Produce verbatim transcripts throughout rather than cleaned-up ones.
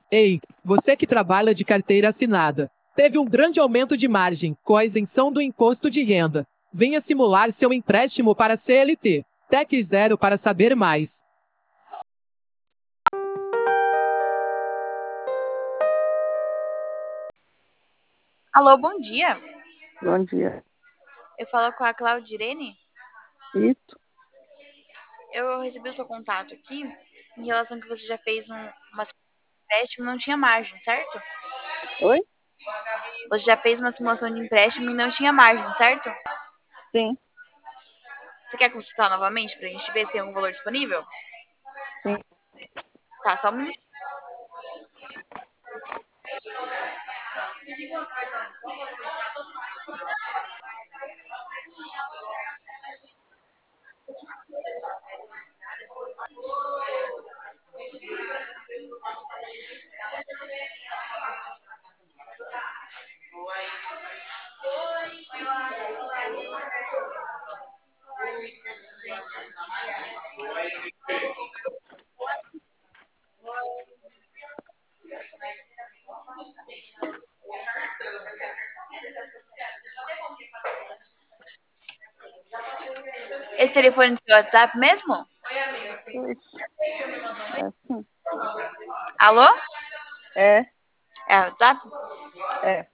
Ei, você que trabalha de carteira assinada, teve um grande aumento de margem com a isenção do imposto de renda. Venha simular seu empréstimo para C L T. Tec Zero para saber mais. Alô, bom dia. Bom dia. Eu falo com a Claudirene. Isso? Eu recebi o seu contato aqui em relação que você já fez um uma empréstimo e não tinha margem, certo? Oi? Você já fez uma simulação de empréstimo e não tinha margem, certo? Sim, Você quer consultar novamente pra gente ver se tem algum valor disponível? sim. Tá, só um minuto. Esse telefone do seu WhatsApp mesmo? Isso. É, sim. Alô? É, É o WhatsApp? é.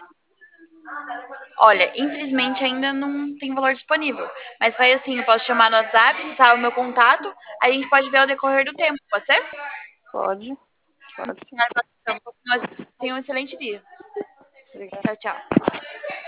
Olha, infelizmente ainda não tem valor disponível. Mas faz assim, eu posso chamar no WhatsApp, você sabe o meu contato, aí a gente pode ver ao decorrer do tempo, pode ser? Pode, pode sim. Então, tenha um excelente dia. Obrigada. Tchau, tchau.